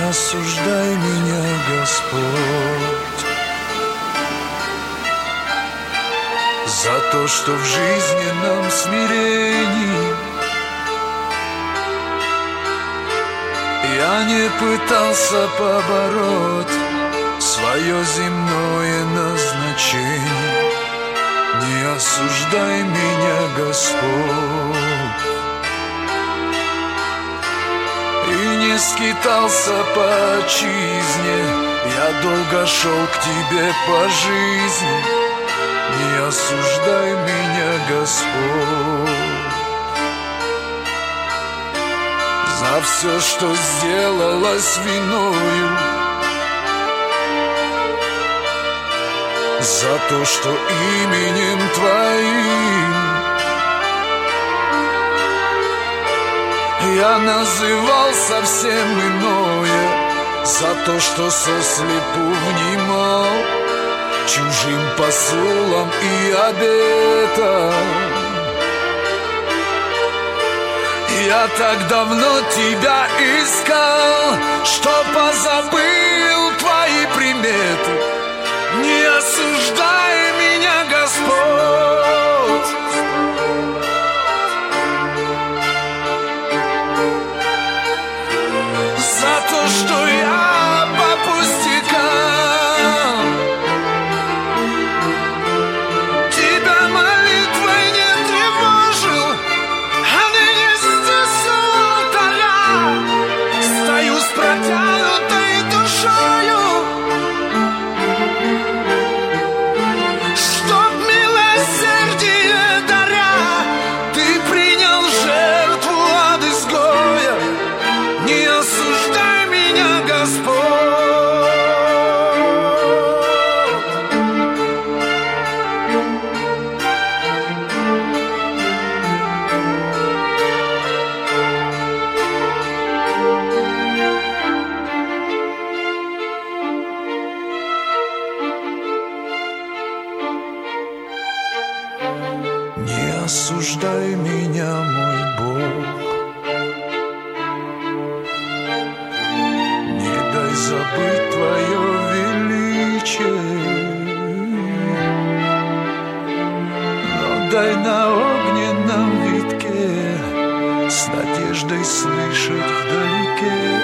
осуждай меня, Господь, за то, что в жизненном смирении я не пытался побороть свое земное назначение. Не осуждай меня, Господь, и не скитался по отчизне, я долго шел к Тебе по жизни. Не осуждай меня, Господь, за все, что сделалось виною, за то, что именем Твоим я называл совсем иное, за то, что сослепу внимал чужим посулам и обетам. Я так давно Тебя искал, что позабыл Твои приметы. Не осуждай меня, Господь, за то, что я по пустякам Тебя молитвой не тревожил, а ныне здесь у алтаря стою с протянутой душою, чтоб милосердие даря, Ты принял жертву от изгоя. Не осуждай меня, Господь, не осуждай меня, мой Бог, не дай забыть Твое величие, но дай на огненном витке с надеждой слышать вдалеке